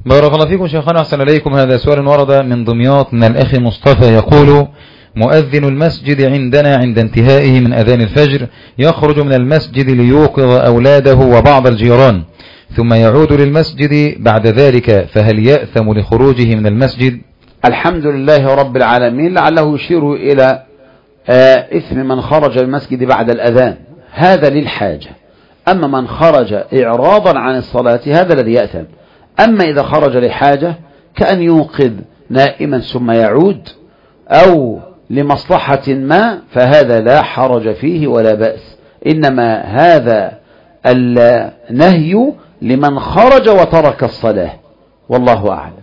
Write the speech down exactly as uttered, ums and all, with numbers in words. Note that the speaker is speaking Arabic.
بارك الله فيكم شيخنا، أحسن إليكم. هذا سؤال ورد من دمياط من الأخ مصطفى يقول: مؤذن المسجد عندنا عند انتهائه من أذان الفجر يخرج من المسجد ليوقظ أولاده وبعض الجيران، ثم يعود للمسجد بعد ذلك، فهل يأثم لخروجه من المسجد؟ الحمد لله رب العالمين. لعله يشير إلى آه إثم من خرج المسجد بعد الأذان، هذا للحاجة. أما من خرج إعراضا عن الصلاة هذا الذي يأثم. أما إذا خرج لحاجة كأن يوقظ نائما ثم يعود أو لمصلحة ما، فهذا لا حرج فيه ولا بأس. إنما هذا النهي لمن خرج وترك الصلاة، والله أعلم.